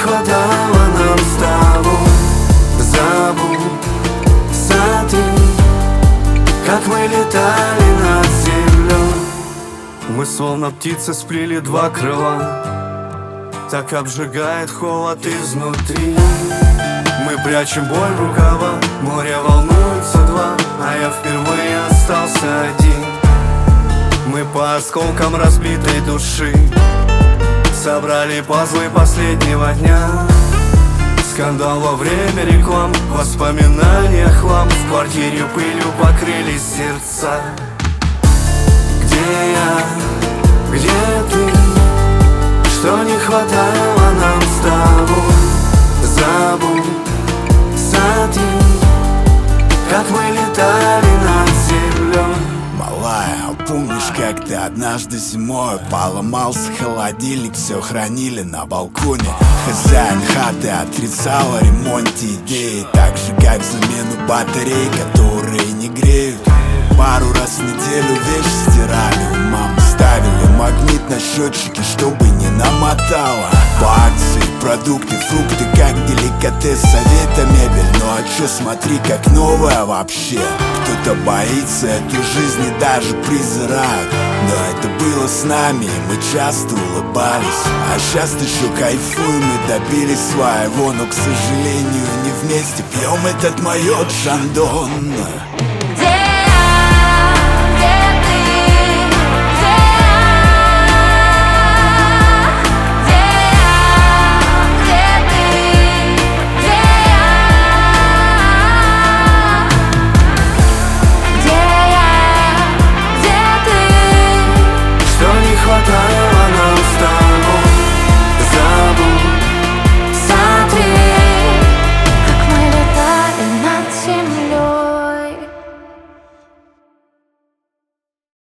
хватало нам с тобой. Забудь ты, как мы летали над землей. Мы словно птицы сплели два крыла, так обжигает холод изнутри. Мы прячем боль в рукава, море волнуется два, а я впервые остался один. Мы по осколкам разбитой души собрали пазлы последнего дня. Скандал во время реклам, воспоминания хлам. В квартире пылью покрылись сердца. Где я, где ты, что не хватало нам с тобой. Забудь ты, как мы летали над землей. Малая, помнишь, как ты однажды зимой поломался холодильник, все хранили на балконе. Хозяин хаты отрицал о ремонте идеи, так же как замену батарей, которые не греют. Пару раз в неделю вещи стирали, у мамы ставили магнит на счетчике, чтобы не намотало. По акции продукты, фрукты, как деликатес, совета мебель. Ну а чё, смотри, как новая вообще. Кто-то боится эту жизнь и даже презирают, но это было с нами, и мы часто улыбались. А сейчас еще кайфуем, мы добились своего, но, к сожалению, не вместе пьем этот майот Шандон.